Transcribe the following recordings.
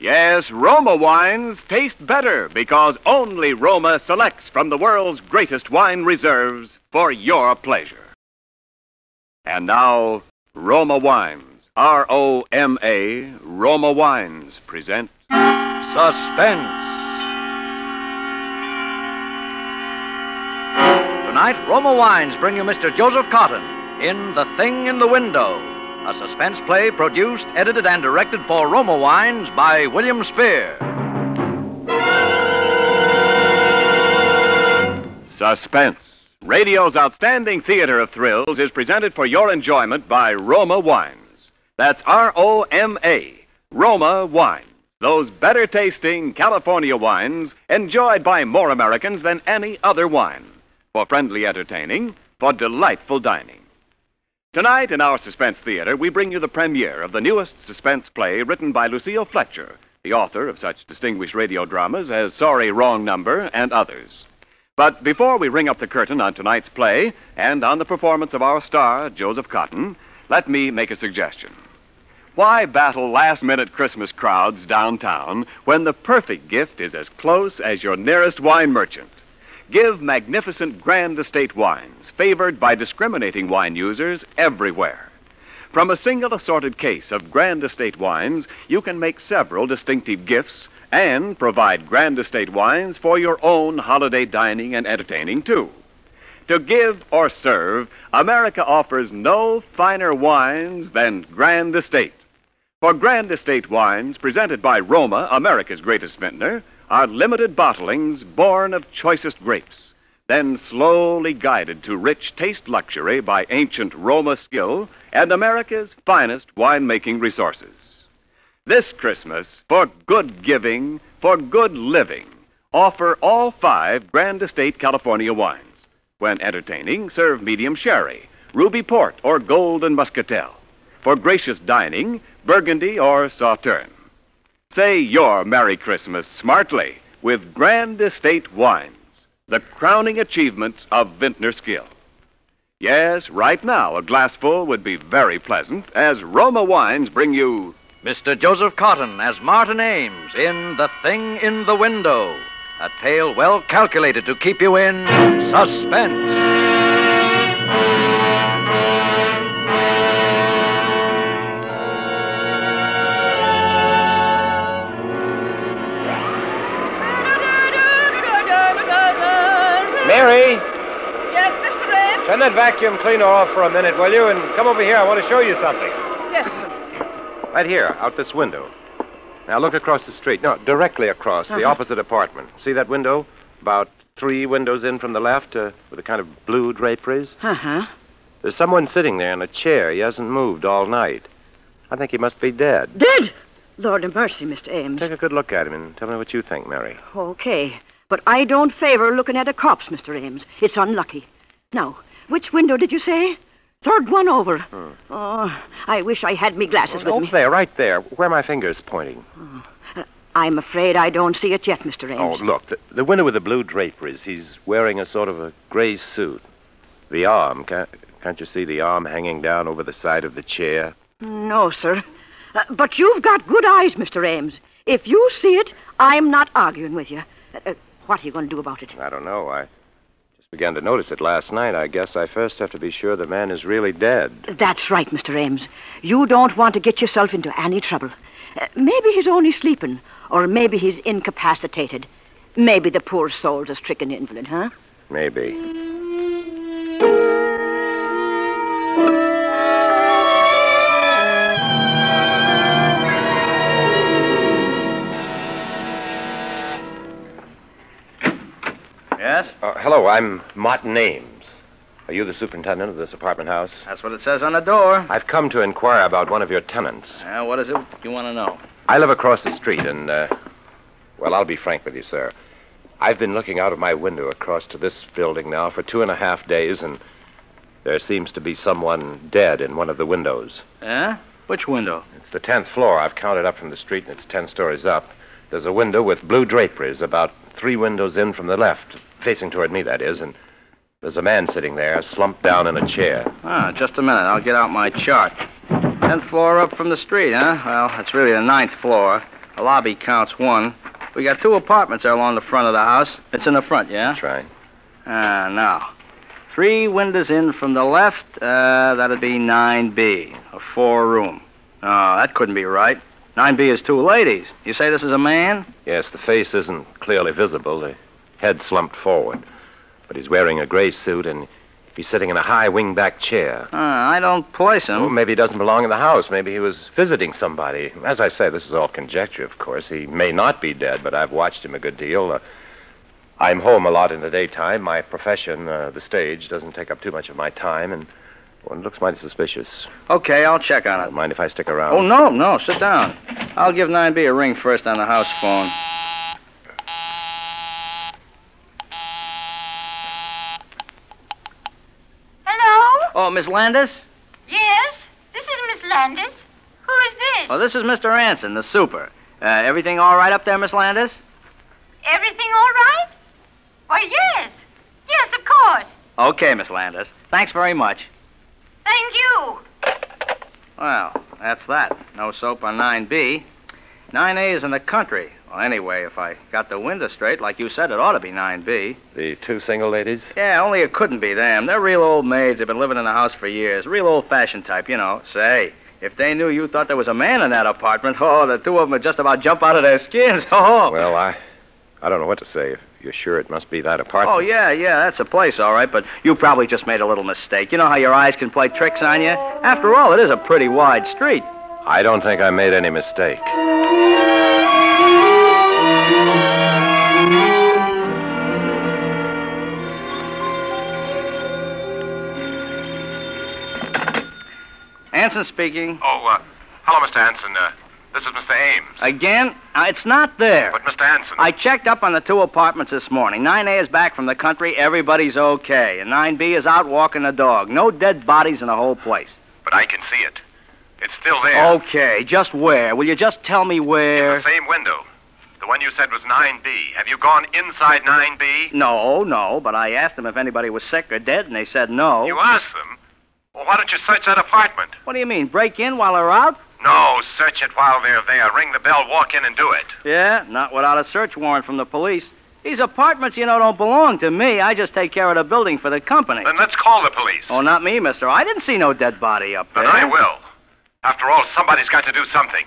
Yes, Roma wines taste better because only Roma selects from the world's greatest wine reserves for your pleasure. And now, Roma Wines, R-O-M-A, Roma Wines present Suspense. Tonight, Roma Wines bring you Mr. Joseph Cotton in The Thing in the Window, a suspense play produced, edited, and directed for Roma Wines by William Spear. Suspense, radio's outstanding theater of thrills, is presented for your enjoyment by Roma Wines. That's R-O-M-A, Roma Wines. Those better-tasting California wines enjoyed by more Americans than any other wine. For friendly entertaining, for delightful dining. Tonight in our Suspense Theater, we bring you the premiere of the newest suspense play written by Lucille Fletcher, the author of such distinguished radio dramas as Sorry, Wrong Number and others. But before we ring up the curtain on tonight's play and on the performance of our star, Joseph Cotton, let me make a suggestion. Why battle last-minute Christmas crowds downtown when the perfect gift is as close as your nearest wine merchant? Give magnificent Grand Estate wines, favored by discriminating wine users everywhere. From a single assorted case of Grand Estate wines, you can make several distinctive gifts and provide Grand Estate wines for your own holiday dining and entertaining, too. To give or serve, America offers no finer wines than Grand Estate. For Grand Estate wines, presented by Roma, America's greatest vintner, are limited bottlings born of choicest grapes, then slowly guided to rich taste luxury by ancient Roma skill and America's finest winemaking resources. This Christmas, for good giving, for good living, offer all 5 Grand Estate California wines. When entertaining, serve medium sherry, ruby port, or golden muscatel. For gracious dining, Burgundy or Sauterne. Say your Merry Christmas smartly with Grand Estate wines, the crowning achievement of vintner skill. Yes, right now a glassful would be very pleasant as Roma Wines bring you Mr. Joseph Cotton as Martin Ames in The Thing in the Window, a tale well calculated to keep you in suspense. Mary? Yes, Mr. Ames? Turn that vacuum cleaner off for a minute, will you? And come over here. I want to show you something. Yes, sir. Right here, out this window. Now look across the street. No, directly across, the opposite apartment. See that window? About 3 windows in from the left, with a kind of blue draperies. Uh-huh. There's someone sitting there in a chair. He hasn't moved all night. I think he must be dead. Dead? Lord have mercy, Mr. Ames. Take a good look at him and tell me what you think, Mary. Okay. But I don't favor looking at a corpse, Mr. Ames. It's unlucky. Now, which window did you say? 3rd one over. Oh, I wish I had me glasses with me. There, right there, where my finger's pointing. I'm afraid I don't see it yet, Mr. Ames. Oh, look, the window with the blue draperies. He's wearing a sort of a gray suit. The arm, can't you see the arm hanging down over the side of the chair? No, sir. But you've got good eyes, Mr. Ames. If you see it, I'm not arguing with you. What are you going to do about it? I don't know. I just began to notice it last night. I guess I first have to be sure the man is really dead. That's right, Mr. Ames. You don't want to get yourself into any trouble. Maybe he's only sleeping, or maybe he's incapacitated. Maybe the poor soul's a stricken invalid, huh? Maybe. Yes? Hello, I'm Martin Ames. Are you the superintendent of this apartment house? That's what it says on the door. I've come to inquire about one of your tenants. What is it you want to know? I live across the street, and, well, I'll be frank with you, sir. I've been looking out of my window across to this building now for 2.5 days, and there seems to be someone dead in one of the windows. Yeah? Which window? It's the 10th floor. I've counted up from the street, and it's 10 stories up. There's a window with blue draperies about 3 windows in from the left, facing toward me, that is, and there's a man sitting there, slumped down in a chair. Just a minute. I'll get out my chart. 10th floor up from the street, huh? Well, it's really the 9th floor. The lobby counts 1. We got 2 apartments there along the front of the house. It's in the front, yeah? That's right. Now. 3 windows in from the left. That'd be 9B, a 4-room. Oh, that couldn't be right. 9B is 2 ladies. You say this is a man? Yes, the face isn't clearly visible. The head slumped forward. But he's wearing a gray suit, and he's sitting in a high wing-back chair. I don't place him. Oh, maybe he doesn't belong in the house. Maybe he was visiting somebody. As I say, this is all conjecture, of course. He may not be dead, but I've watched him a good deal. I'm home a lot in the daytime. My profession, the stage, doesn't take up too much of my time, and it looks mighty suspicious. Okay, I'll check on it. Don't mind if I stick around? Oh, no, sit down. I'll give 9B a ring first on the house phone. Hello? Oh, Miss Landis? Yes, this is Miss Landis. Who is this? Oh, this is Mr. Anson, the super. Everything all right up there, Miss Landis? Everything all right? Why, yes. Yes, of course. Okay, Miss Landis. Thanks very much. Thank you. Well, that's that. No soap on 9B. 9A is in the country. Well, anyway, if I got the window straight, like you said, it ought to be 9B. The 2 single ladies? Yeah, only it couldn't be them. They're real old maids. They've been living in the house for years. Real old-fashioned type, you know. Say, if they knew you thought there was a man in that apartment, the 2 of them would just about jump out of their skins. Oh. Well, I don't know what to say. If you're sure it must be that apartment. Oh, yeah, that's the place, all right, but you probably just made a little mistake. You know how your eyes can play tricks on you? After all, it is a pretty wide street. I don't think I made any mistake. Anson speaking. Oh, hello, Mr. Hanson. This is Mr. Ames. Again? It's not there. But, Mr. Hanson... I checked up on the 2 apartments this morning. 9A is back from the country. Everybody's okay. And 9B is out walking the dog. No dead bodies in the whole place. But I can see it. It's still there. Okay, just where? Will you just tell me where? In the same window. The one you said was 9B. Have you gone inside 9B? No, but I asked them if anybody was sick or dead, and they said no. You asked them? Well, why don't you search that apartment? What do you mean, break in while they're out? No, search it while they're there. Ring the bell, walk in, and do it. Yeah, not without a search warrant from the police. These apartments, don't belong to me. I just take care of the building for the company. Then let's call the police. Oh, not me, mister. I didn't see no dead body up there. Then I will. After all, somebody's got to do something.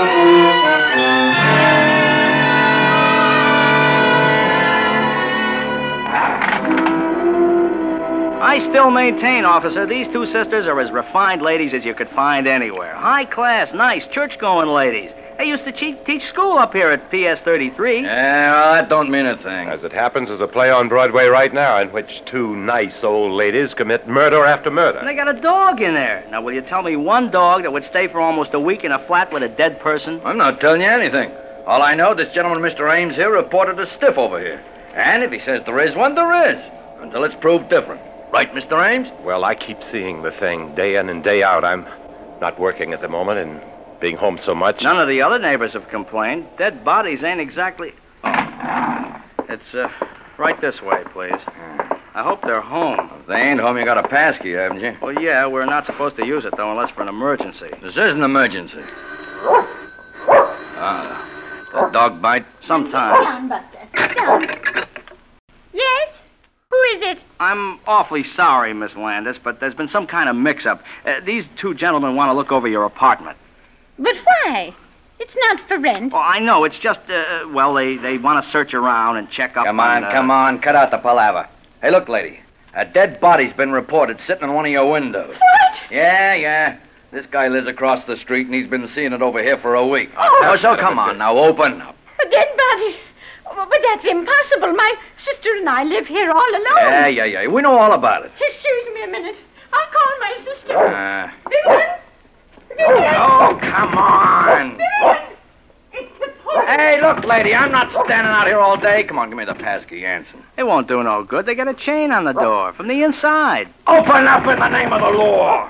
I still maintain, officer, these 2 sisters are as refined ladies as you could find anywhere. High class, nice, church-going ladies. They used to teach school up here at PS 33. Yeah, well, that don't mean a thing. As it happens, there's a play on Broadway right now in which 2 nice old ladies commit murder after murder. And they got a dog in there. Now, will you tell me one dog that would stay for almost a week in a flat with a dead person? I'm not telling you anything. All I know, this gentleman, Mr. Ames here, reported a stiff over here. And if he says there is one, there is. Until it's proved different. Right, Mr. Ames? Well, I keep seeing the thing day in and day out. I'm not working at the moment and being home so much. None of the other neighbors have complained. Dead bodies ain't exactly... Oh. It's, right this way, please. I hope they're home. If they ain't home, you got a pass key, haven't you? Well, yeah, we're not supposed to use it, though, unless for an emergency. This is an emergency. The dog bite? Sometimes. Sit down, Buster. Sit down. Yes? Who is it? I'm awfully sorry, Miss Landis, but there's been some kind of mix-up. These 2 gentlemen want to look over your apartment. But why? It's not for rent. Oh, I know. It's just, they want to search around and check up Come on, cut out the palaver. Hey, look, lady. A dead body's been reported sitting in one of your windows. What? Yeah. This guy lives across the street, and he's been seeing it over here for a week. Oh. So come on, now, open up. A dead body? Oh, but that's impossible. My sister and I live here all alone. Yeah. We know all about it. Excuse me a minute. I'll call my sister. Vivian? Oh, come on. Vivian! It's the police. Hey, look, lady, I'm not standing out here all day. Come on, give me the pass key, Anson. It won't do no good. They got a chain on the door from the inside. Open up in the name of the law.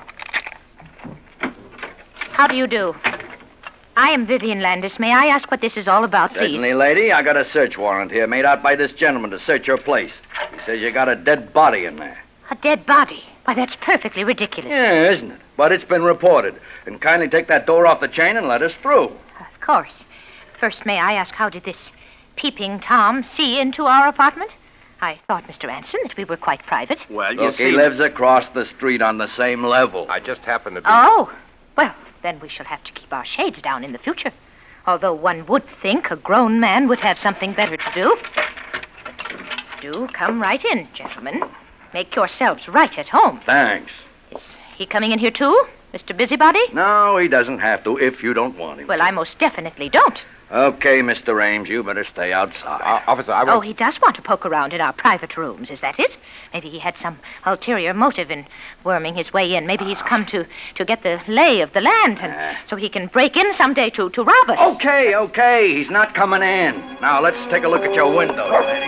How do you do? I am Vivian Landis. May I ask what this is all about, please? Certainly, lady. I got a search warrant here made out by this gentleman to search your place. He says you got a dead body in there. A dead body? Why, that's perfectly ridiculous. Yeah, isn't it? But it's been reported. And kindly take that door off the chain and let us through. Of course. First, may I ask, how did this peeping Tom see into our apartment? I thought, Mr. Anson, that we were quite private. Well, Look, he lives across the street on the same level. I just happened to be... Oh, well, then we shall have to keep our shades down in the future. Although one would think a grown man would have something better to do. Do come right in, gentlemen. Make yourselves right at home. Thanks. Is he coming in here, too, Mr. Busybody? No, he doesn't have to if you don't want him. Well, I most definitely don't. Okay, Mr. Ames, you better stay outside. Officer, I Oh, won't... he does want to poke around in our private rooms, is that it? Maybe he had some ulterior motive in worming his way in. Maybe he's come to get the lay of the land, and so he can break in someday to rob us. Okay, he's not coming in. Now, let's take a look at your window.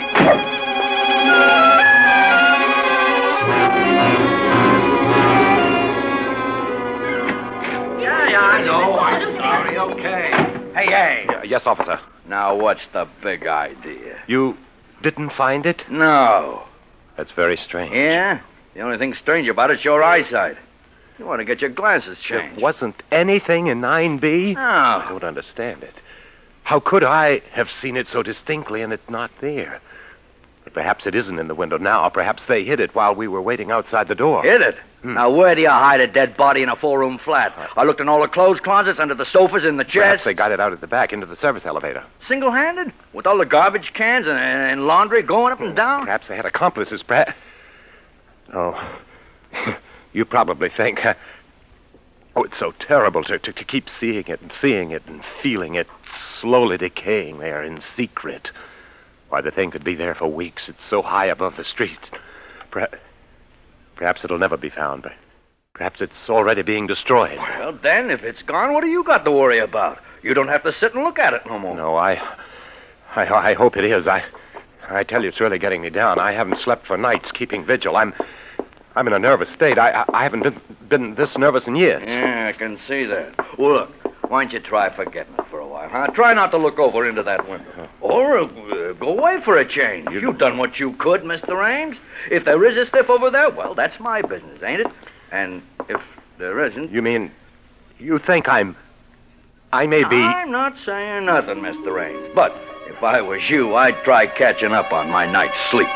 Yeah, I know. I'm sorry. Okay. Hey. Yes, officer. Now, what's the big idea? You didn't find it? No. That's very strange. Yeah? The only thing strange about it's your eyesight. You want to get your glasses changed. There wasn't anything in 9B? I No. don't understand it. How could I have seen it so distinctly and it's not there? But perhaps it isn't in the window now. Perhaps they hid it while we were waiting outside the door. Hit it. Now, where do you hide a dead body in a four-room flat? I looked in all the clothes closets, under the sofas, in the chairs. Perhaps they got it out at the back into the service elevator. Single-handed? With all the garbage cans and laundry going up and down? Perhaps they had accomplices. Oh, you probably think... Oh, it's so terrible to keep seeing it and feeling it slowly decaying there in secret. Why, the thing could be there for weeks. It's so high above the street. Perhaps it'll never be found, but perhaps it's already being destroyed. Well, then, if it's gone, what do you got to worry about? You don't have to sit and look at it no more. No, I hope it is. I tell you, it's really getting me down. I haven't slept for nights keeping vigil. I'm in a nervous state. I haven't been this nervous in years. Yeah, I can see that. Well, look, why don't you try forgetting it for a while, huh? Try not to look over into that window. Or go away for a change. You've done what you could, Mr. Ames. If there is a stiff over there, well, that's my business, ain't it? And if there isn't... You mean, you think I may be... I'm not saying nothing, Mr. Ames. But if I was you, I'd try catching up on my night's sleep.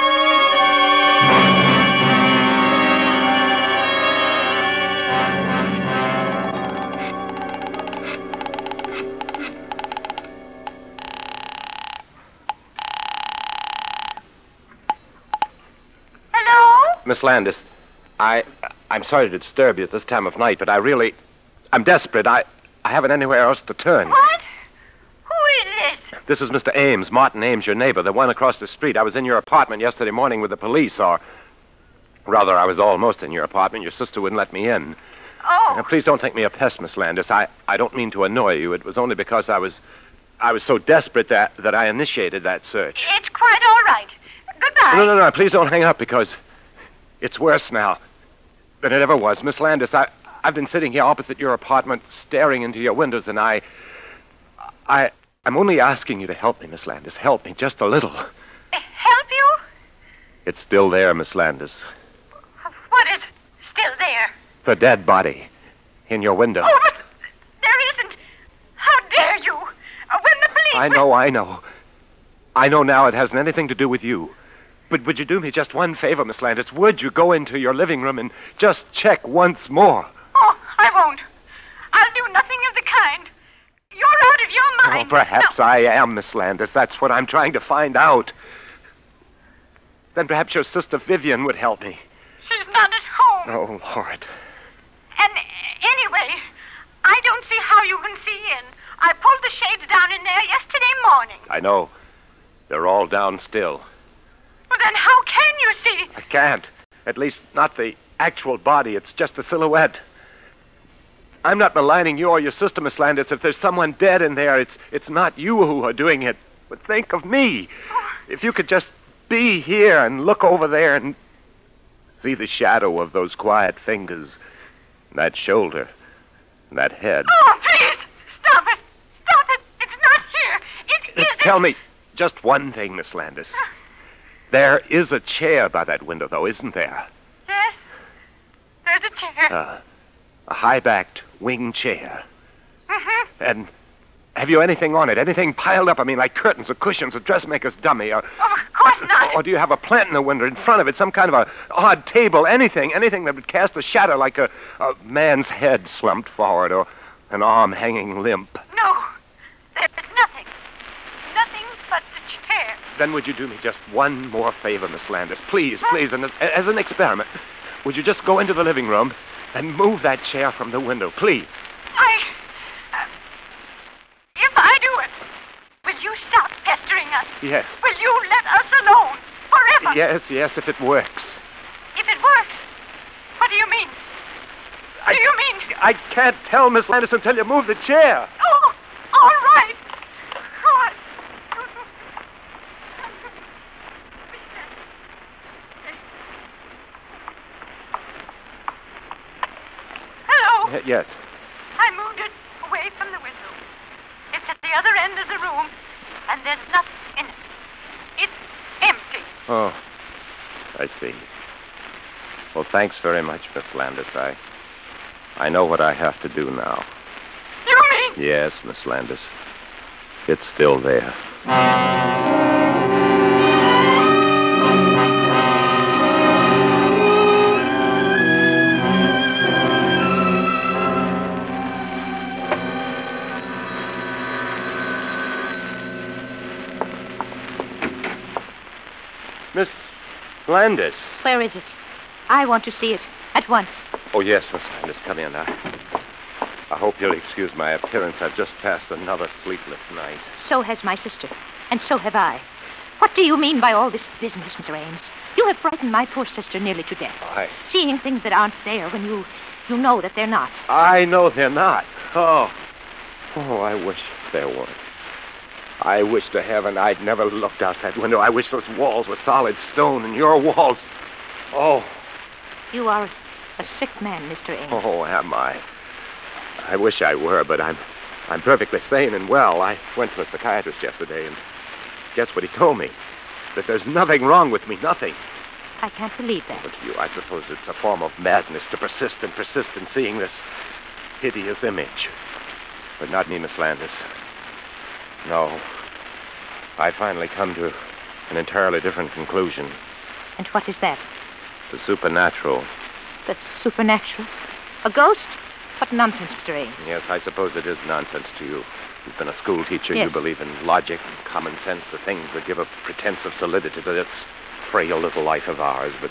Miss Landis, I'm sorry to disturb you at this time of night, but I'm desperate. I haven't anywhere else to turn. What? Who is this? This is Mr. Ames, Martin Ames, your neighbor, the one across the street. I was in your apartment yesterday morning with the police, or rather, I was almost in your apartment. Your sister wouldn't let me in. Oh. Now, please don't think me a pest, Miss Landis. I don't mean to annoy you. It was only because I was so desperate that I initiated that search. It's quite all right. Goodbye. No, please don't hang up, because it's worse now than it ever was. Miss Landis, I've been sitting here opposite your apartment, staring into your windows, and I'm only asking you to help me, Miss Landis. Help me just a little. Help you? It's still there, Miss Landis. What is still there? The dead body in your window. Oh, but there isn't. How dare you? When the police... I know. I know now it hasn't anything to do with you. But would you do me just one favor, Miss Landis? Would you go into your living room and just check once more? Oh, I won't. I'll do nothing of the kind. You're out of your mind. Oh, perhaps No. I am, Miss Landis. That's what I'm trying to find out. Then perhaps your sister Vivian would help me. She's not at home. Oh, Lord. And anyway, I don't see how you can see in. I pulled the shades down in there yesterday morning. I know. They're all down still. Well, then how can you see? I can't. At least not the actual body. It's just a silhouette. I'm not maligning you or your sister, Miss Landis. If there's someone dead in there, it's not you who are doing it. But think of me. If you could just be here and look over there and see the shadow of those quiet fingers, and that shoulder, and that head. Oh, please! Stop it! Stop it! It's not here! It isn't! Tell me just one thing, Miss Landis. There is a chair by that window, though, isn't there? Yes. There's a chair. A high-backed wing chair. Mm-hmm. And Have you anything on it? Anything piled up? I mean, like curtains or cushions, a dressmaker's dummy, or... Oh, of course not. Or do you have a plant in the window in front of it, some kind of a odd table, anything that would cast a shadow like a man's head slumped forward or an arm hanging limp? No, there's nothing. Nothing but the chair. Then would you do me just one more favor, Miss Landis? Please, and as an experiment, would you just go into the living room and move that chair from the window, please? If I do it, will you stop pestering us? Yes. Will you let us alone forever? Yes, if it works. If it works, what do you mean? Do you mean? I can't tell, Miss Landis, until you move the chair. Oh, all right. Hello? Yes. I moved it away from the window. It's at the other end of the room, and there's nothing in it. It's empty. Oh, I see. Well, thanks very much, Miss Landis. I know what I have to do now. You mean? Yes, Miss Landis. It's still there. Miss Landis. Where is it? I want to see it at once. Oh, yes, Miss Landis. Come in. I hope you'll excuse my appearance. I've just passed another sleepless night. So has my sister, and so have I. What do you mean by all this business, Mr. Ames? You have frightened my poor sister nearly to death. Seeing things that aren't there when you know that they're not. I know they're not. Oh, I wish there were. I wish to heaven I'd never looked out that window. I wish those walls were solid stone and your walls... Oh. You are a sick man, Mr. Ames. Oh, am I? I wish I were, but I'm perfectly sane and well. I went to a psychiatrist yesterday, and guess what he told me? That there's nothing wrong with me, nothing. I can't believe that. But to you, I suppose it's a form of madness to persist in seeing this hideous image. But not me, Miss Landis. No. I finally come to an entirely different conclusion. And what is that? The supernatural. The supernatural? A ghost? What nonsense, Mr. Ames. Yes, I suppose it is nonsense to you. You've been a school teacher. Yes. You believe in logic and common sense, the things that give a pretense of solidity to this frail little life of ours. But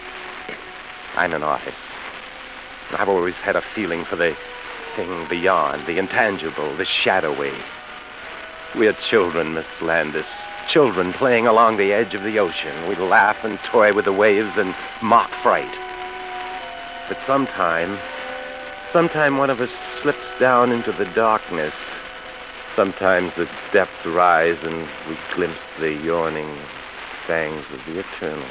I'm an artist. I've always had a feeling for the thing beyond, the intangible, the shadowy. We're children, Miss Landis. Children playing along the edge of the ocean. We laugh and toy with the waves and mock fright. But sometime one of us slips down into the darkness. Sometimes the depths rise and we glimpse the yawning fangs of the eternal.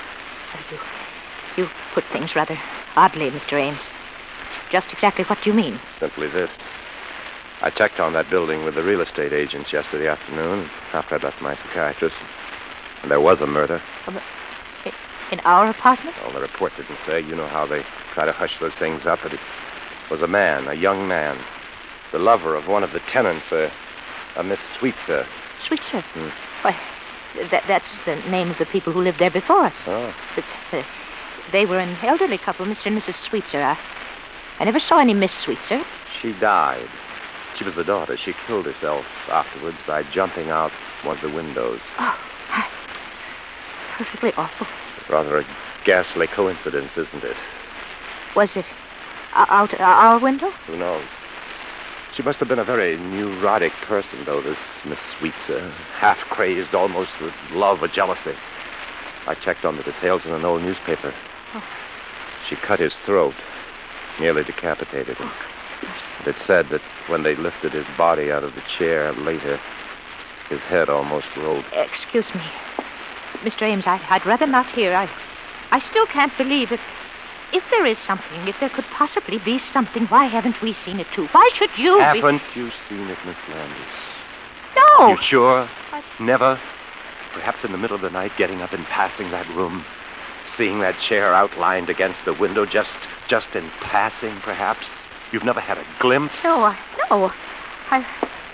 You put things rather oddly, Mr. Ames. Just exactly what do you mean? Simply this. I checked on that building with the real estate agents yesterday afternoon after I left my psychiatrist. And there was a murder. In our apartment? Well, the report didn't say. You know how they try to hush those things up. But it was a man, a young man, the lover of one of the tenants, a Miss Sweetser. Sweetser? Why, that's the name of the people who lived there before us. Oh. But, they were an elderly couple, Mr. and Mrs. Sweetser. I never saw any Miss Sweetser. She died. She was the daughter. She killed herself afterwards by jumping out one of the windows. Oh, perfectly awful. Rather a ghastly coincidence, isn't it? Was it out our window? Who knows? She must have been a very neurotic person, though, this Miss Sweetser. Half-crazed almost with love or jealousy. I checked on the details in an old newspaper. Oh. She cut his throat, nearly decapitated him. It said that when they lifted his body out of the chair later, his head almost rolled. Excuse me. Mr. Ames, I'd rather not hear. I still can't believe it. If there is something, if there could possibly be something, why haven't we seen it too? Why should you Haven't you seen it, Miss Landis? No. You sure? Never? Perhaps in the middle of the night, getting up and passing that room, seeing that chair outlined against the window, just in passing, perhaps? You've never had a glimpse? No.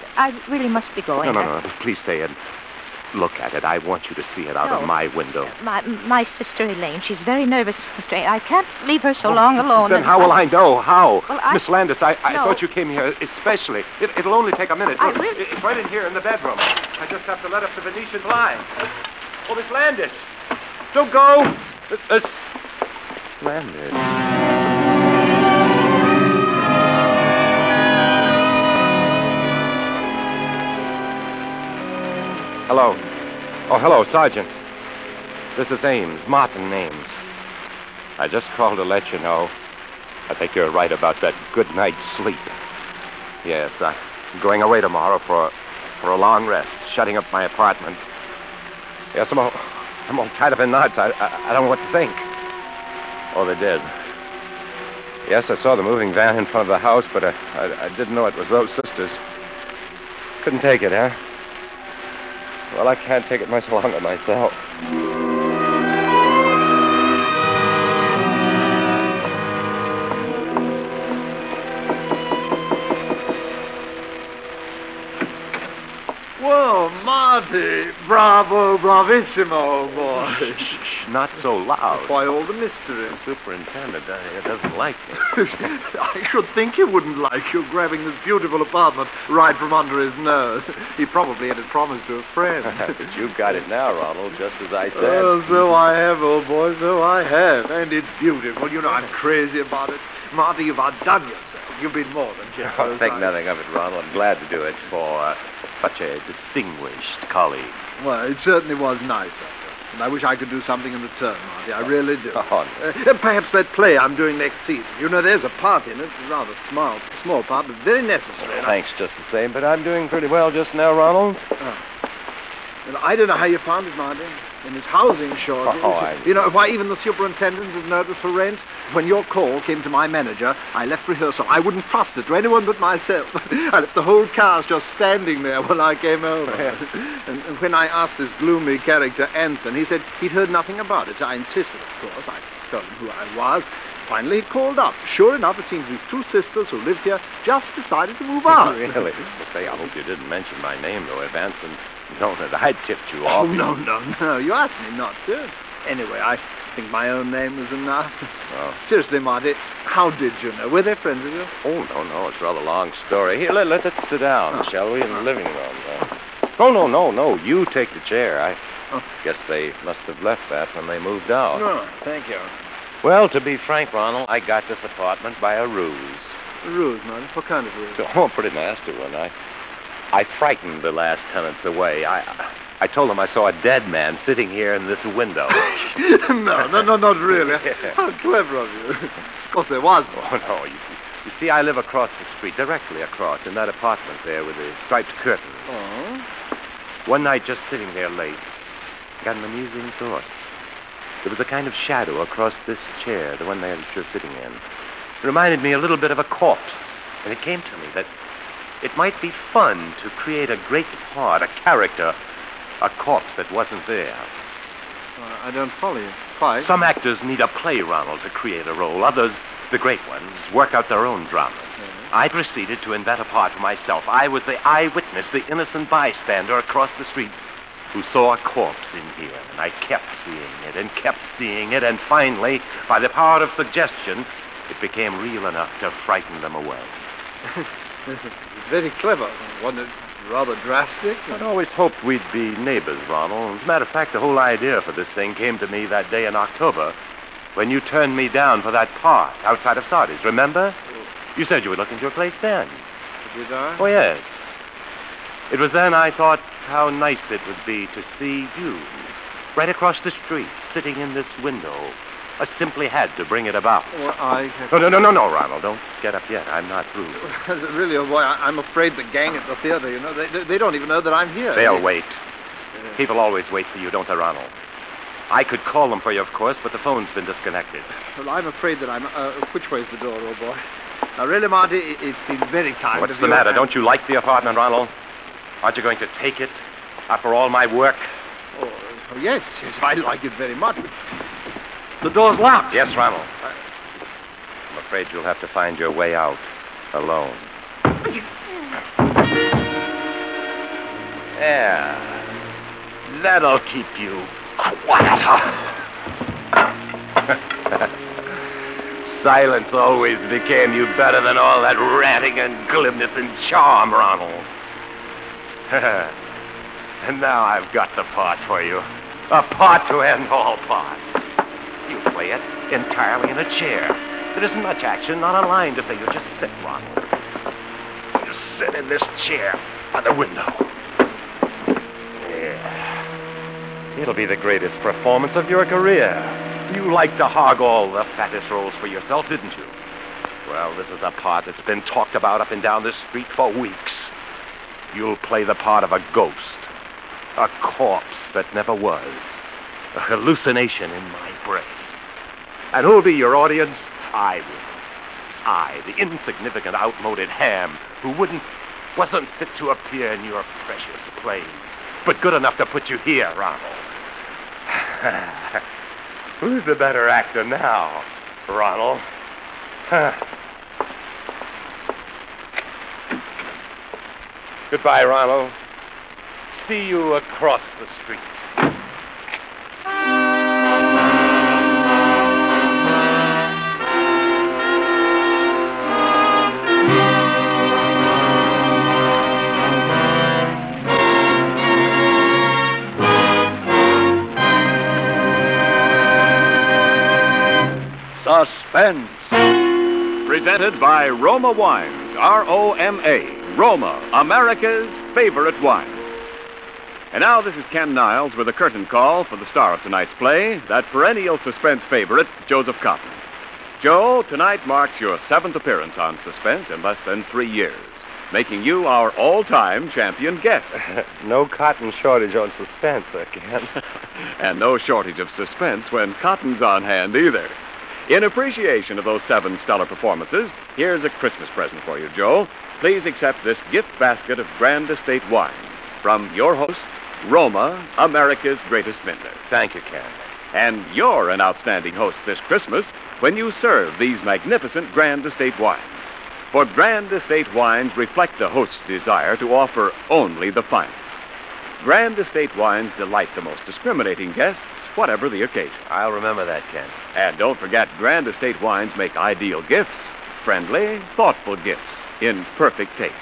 I really must be going. No. Please stay and look at it. I want you to see it out of my window. My sister Elaine, she's very nervous, Mr. A. I can't leave her so long alone. Then how will I know? How? Well, Miss Landis, I No. thought you came here especially. It'll only take a minute. I really- It's right in here in the bedroom. I just have to let up the Venetian blind. Oh, Miss Landis. Don't go. Miss Landis. Hello. Oh, hello, Sergeant. This is Ames, Martin Ames. I just called to let you know. I think you're right about that good night's sleep. Yes, I'm going away tomorrow for a long rest, shutting up my apartment. Yes, I'm all tied up in knots. I don't know what to think. Oh, they're dead. Yes, I saw the moving van in front of the house, but I didn't know it was those sisters. Couldn't take it, huh? Well, I can't take it much longer myself. Whoa, Marty. Bravo, bravissimo, boy. Shh, not so loud. Why all the mystery? The superintendent doesn't like me. I should think he wouldn't like you grabbing this beautiful apartment right from under his nose. He probably had it promised to a friend. But you've got it now, Ronald, just as I said. Oh, so I have, old boy, so I have. And it's beautiful. You know I'm crazy about it. Marty, you've outdone yourself. You've been more than generous. Oh, think nothing of it, Ronald. I'm glad to do it for such a distinguished colleague. Well, it certainly was nice of you. And I wish I could do something in return, Marty. I really do. Oh, no. Perhaps that play I'm doing next season. You know, there's a part in it. It's a rather small part, but very necessary. Well, thanks just the same, but I'm doing pretty well just now, Ronald. Well, I don't know how you found it, Marty. In his housing shortage. You know, why even the superintendent is nervous for rent. When your call came to my manager, I left rehearsal. I wouldn't trust it to anyone but myself. I left the whole cast just standing there when I came over. And when I asked this gloomy character, Anson, he said he'd heard nothing about it. So I insisted, of course. I told him who I was. Finally, he called up. Sure enough, it seems these two sisters who lived here just decided to move out. Really? Well, say, I hope you didn't mention my name, though. If Anson known that I tipped you off. Oh, no. You asked me not to. Anyway, I think my own name was enough. Oh. Seriously, Marty, how did you know? Were they friends of yours? Oh, no. It's a rather long story. Here, let us sit down, shall we, in the living room. No. You take the chair. I guess they must have left that when they moved out. No, thank you. Well, to be frank, Ronald, I got this apartment by a ruse. A ruse, Marty? What kind of ruse? Oh, a pretty nasty one. I frightened the last tenants away. I told them I saw a dead man sitting here in this window. No, not really. How clever of you. Of course there was one. Oh, no. You see, I live across the street, directly across, in that apartment there with the striped curtain. Oh? One night, just sitting there late, I got an amusing thought. There was a kind of shadow across this chair, the one that you're sitting in. It reminded me a little bit of a corpse. And it came to me that it might be fun to create a great part, a character, a corpse that wasn't there. I don't follow you. Quite. Some actors need a play, Ronald, to create a role. Others, the great ones, work out their own dramas. Mm-hmm. I proceeded to invent a part for myself. I was the eyewitness, the innocent bystander across the street who saw a corpse in here. And I kept seeing it, and finally, by the power of suggestion, it became real enough to frighten them away. Very clever. Wasn't it rather drastic? I'd always hoped we'd be neighbors, Ronald. As a matter of fact, the whole idea for this thing came to me that day in October when you turned me down for that part outside of Sardis. Remember? You said you were looking for a place then. Did I? Oh, yes. It was then I thought how nice it would be to see you right across the street, sitting in this window. I simply had to bring it about. Well, No, Ronald. Don't get up yet. I'm not through. Really, old boy, I'm afraid the gang at the theater, you know, they don't even know that I'm here. They'll wait. People always wait for you, don't they, Ronald? I could call them for you, of course, but the phone's been disconnected. Well, I'm afraid that I'm... which way's the door, old boy? Now, really, Marty, it's been very kind What's of the you. matter? Don't you like the apartment, Ronald? Aren't you going to take it after all my work? Oh, yes, I like it very much. The door's locked. Yes, Ronald. I'm afraid you'll have to find your way out alone. Yeah. That'll keep you quiet. Silence always became you better than all that ranting and glibness and charm, Ronald. And now I've got the part for you. A part to end all parts. You play it entirely in a chair. There isn't much action, not a line to say. You just sit, Ronald. You sit in this chair by the window. Yeah. It'll be the greatest performance of your career. You liked to hog all the fattest roles for yourself, didn't you? Well, this is a part that's been talked about up and down this street for weeks. You'll play the part of a ghost. A corpse that never was. A hallucination in my brain. And who'll be your audience? I will. I, the insignificant, outmoded ham who wasn't fit to appear in your precious plays, but good enough to put you here, Ronald. Who's the better actor now, Ronald? Goodbye, Ronald. See you across the street. Suspense. Presented by Roma Wines, R-O-M-A. Roma, America's favorite wine. And now this is Ken Niles with a curtain call for the star of tonight's play, that perennial suspense favorite, Joseph Cotten. Joe, tonight marks your 7th appearance on Suspense in less than 3 years, making you our all-time champion guest. No Cotton shortage on Suspense, Ken. And no shortage of suspense when Cotton's on hand either. In appreciation of those 7 stellar performances, here's a Christmas present for you, Joe. Please accept this gift basket of Grand Estate wines from your host, Roma, America's greatest vintner. Thank you, Ken. And you're an outstanding host this Christmas when you serve these magnificent Grand Estate wines. For Grand Estate wines reflect the host's desire to offer only the finest. Grand Estate wines delight the most discriminating guests, whatever the occasion. I'll remember that, Ken. And don't forget, Grand Estate wines make ideal gifts, friendly, thoughtful gifts, in perfect taste.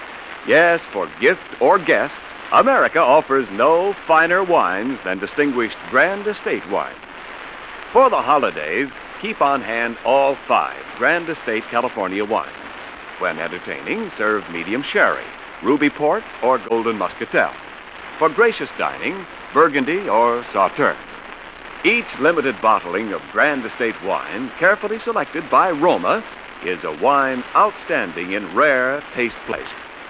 Yes, for gift or guest, America offers no finer wines than distinguished Grand Estate wines. For the holidays, keep on hand all 5 Grand Estate California wines. When entertaining, serve medium sherry, ruby port, or golden muscatel. For gracious dining, Burgundy or Sauterne. Each limited bottling of Grand Estate wine, carefully selected by Roma, is a wine outstanding in rare taste pleasure.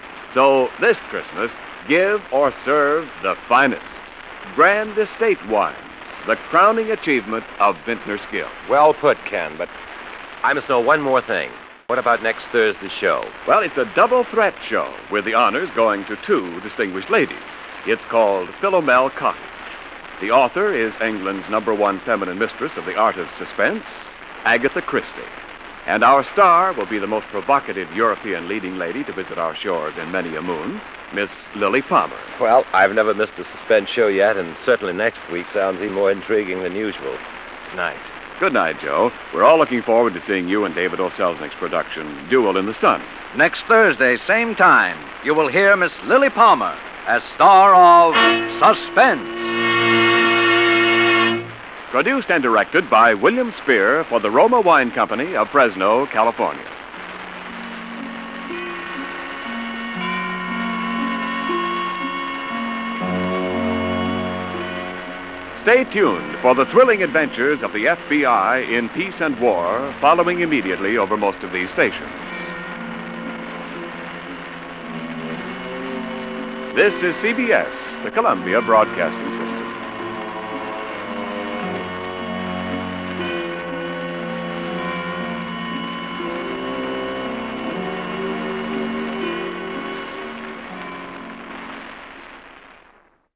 So this Christmas, give or serve the finest. Grand Estate wines, the crowning achievement of vintner skill. Well put, Ken, but I must know one more thing. What about next Thursday's show? Well, it's a double threat show with the honors going to 2 distinguished ladies. It's called Philomel Cotton. The author is England's #1 feminine mistress of the art of suspense, Agatha Christie. And our star will be the most provocative European leading lady to visit our shores in many a moon, Miss Lily Palmer. Well, I've never missed a suspense show yet, and certainly next week sounds even more intriguing than usual. Good night. Good night, Joe. We're all looking forward to seeing you in David O. Selznick's production, Duel in the Sun. Next Thursday, same time, you will hear Miss Lily Palmer as star of Suspense. Produced and directed by William Spear for the Roma Wine Company of Fresno, California. Stay tuned for the thrilling adventures of the FBI in peace and war, following immediately over most of these stations. This is CBS, the Columbia Broadcasting System.